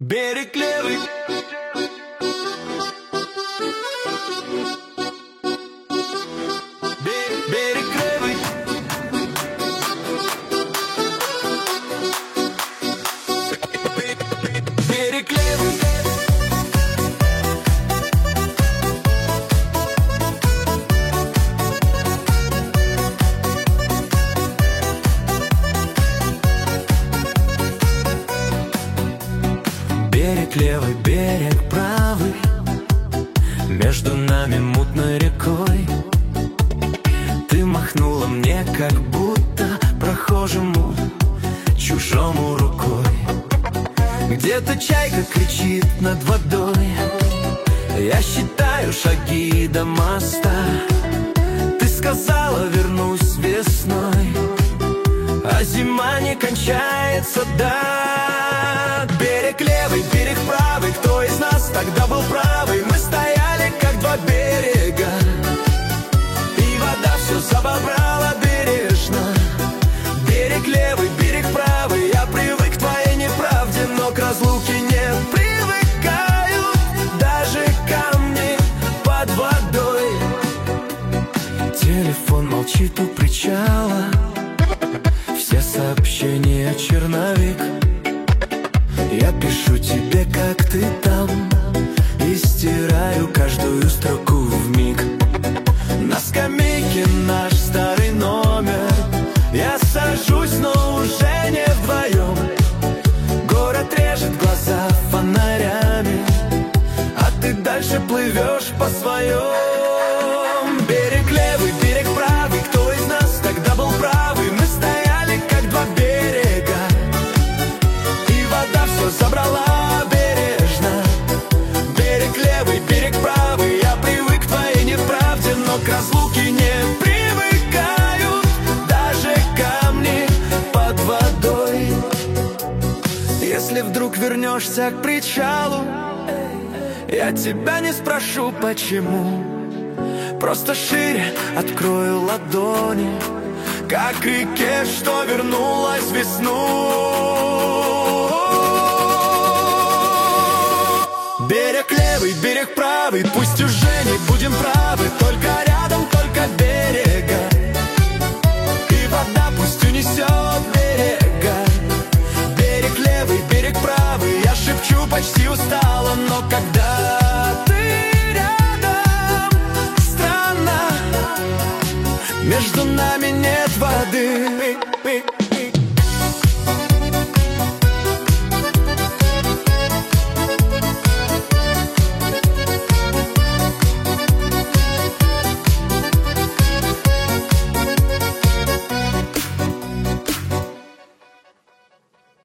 Берег левый. Берег левый. Берег левый. Берег левый, берег правый, между нами мутной рекой. Ты махнула мне, как будто прохожему, чужому рукой. Где-то чайка кричит над водой, я считаю шаги до моста. Ты сказала, вернусь весной, а зима не кончается, да. Берег левый, берег правый, кто из нас тогда был правый? Мы стояли, как два берега, и вода все забрала бережно. Берег левый, берег правый, я привык к твоей неправде, но к разлуке не привыкают даже камни под водой. Телефон молчит у причала, все сообщения черновик. Я пишу тебе, как ты там, и стираю каждую строку вмиг. На скамейке наш старый номер, я сажусь, но уже не вдвоем. Город режет глаза фонарями, а ты дальше плывешь по своем. Берег левый, берег правый, кто из нас тогда был правый? Мы стояли, как два берега, и вода все забрала бережно. Берег левый, берег правый, я привык к твоей неправде, но к разлуке не привыкают даже камни под водой. Если вдруг вернешься к причалу, я тебя не спрошу, почему. Просто шире открою ладони, как реке, что вернулась в весну. Берег левый, берег правый, пусть уже не будем правы, только рядом, только берега, и вода пусть унесет берега. Берег левый, берег правый, я шепчу почти устало, но когда